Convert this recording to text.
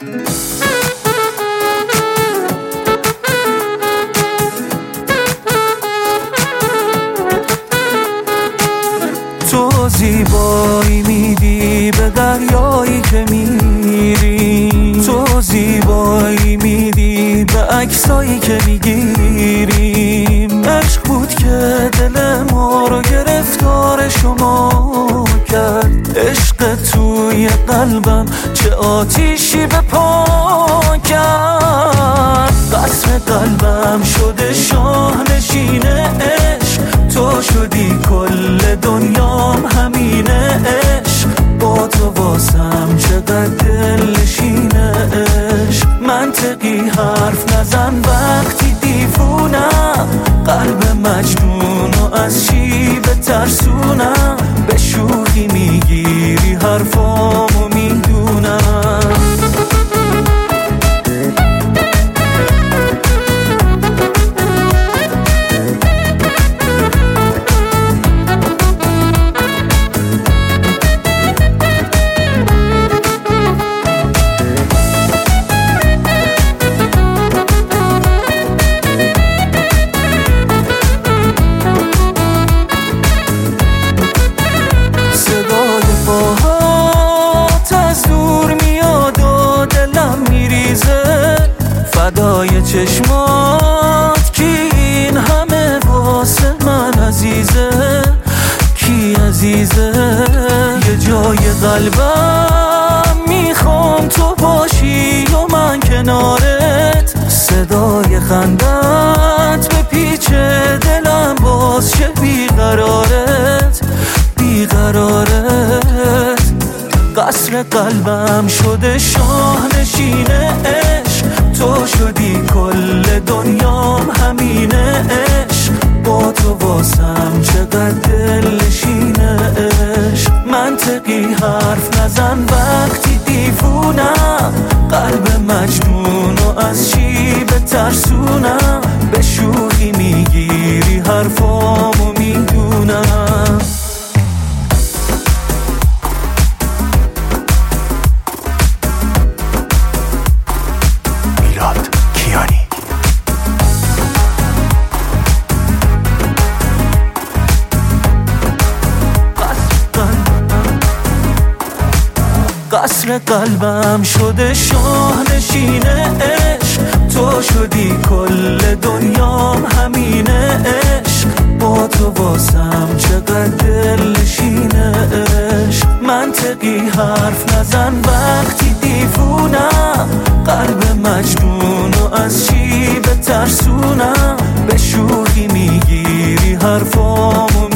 تو زیبایی میدی به دریایی که میری، تو زیبایی میدی به عکسایی که میگیریم. عشق بود که دل ما رو گرفتار شما کرد، عشق توی قلبم چه آتیشی به پا کرد. قصر قلبم شده شاهنشین عشق، تو شدی کل دنیام همینه عشق. با تو واسم چقدر دلنشینه عشق. منطقی حرف نزن وقتی دیوونم، قلب مجنونو از چی بترسونم. به شوخی میگیری حرفامو میدونم. فدای چشمات کی این همه واسه من عزیزه، کی عزیزه. یه جای قلبم میخوام تو باشی و من کنارت، صدای خندت به پیچ دلم باز شه بیقرارت بیقرارت. قصر قلبم شده شاهنشین عشق، تو شدی کل دنیام همینه عشق. با تو واسم چقدر دلنشینه عشق. منطقی حرف نزن وقتی دیوونم، قلب مجنونو از چی بترسونم. به شوخی میگیری حرفامو میدونم. قصر قلبم شده شاهنشین عشق، تو شدی کل دنیام همینه عشق. با تو واسم چقدر دلنشینه عشق. منطقی حرف نزن وقتی دیوونم، قلب مجنونو از چی بترسونم. به شوخی میگیری حرفامو